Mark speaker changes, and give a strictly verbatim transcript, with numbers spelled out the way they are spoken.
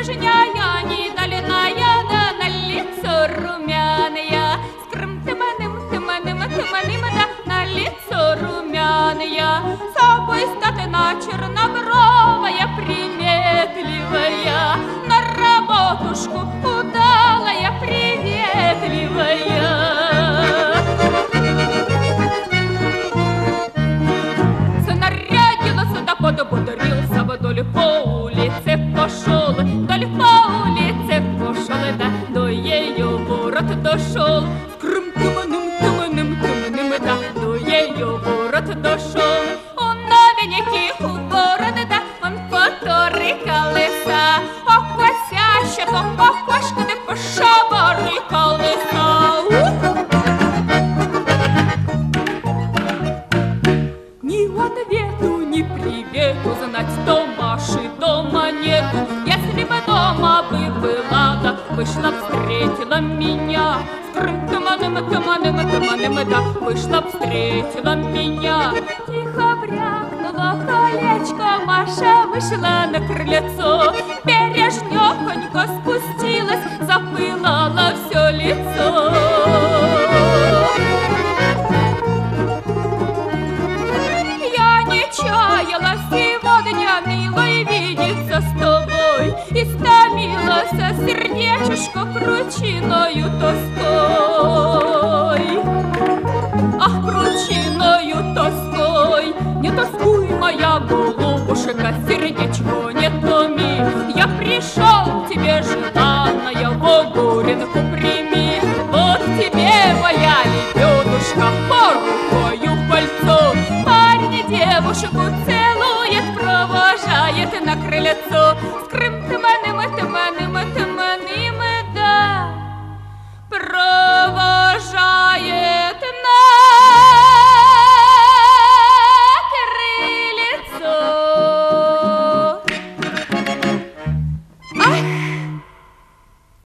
Speaker 1: прежняя, недоленая, да на лицо румяная. Скрым-тыманым-тыманым-тыманым, да на лицо румяная. Собой статна чернобровая, приметливая, на работушку удалая, приветливая. Снарядился, да подбодрился, вдоль по улице пошел, вдоль по улице пошел, да до ее ворот дошел. Скрым-тыманым-тыманым-тыманым, да до ее ворот дошел. Он новенький у бороды, он который колеса, окосяще, то окошко, да по шабару колеса. Ни ответу, ни привету, знать Томаши дома нету. Если бы дома бы была, да вышла, встретила меня. Скрым-тыманым-тыманым-тыманым, да вышла, встретила меня. Тихо брякнуло колечко, Маша вышла на крыльцо. Бережнёхонько спустилась, запылало все лицо. Я не чаяла сегодня, милой, видеться с тобой. Истомилось сердечко пручиною тоской. Ах, пручиною тоской. Не тоскуй, моя голубушка, сердечко не томи. Я пришел к тебе желанная, в огуренку прими. Вот тебе моя лебедушка, по рукою кольцо. Парень девушку целует.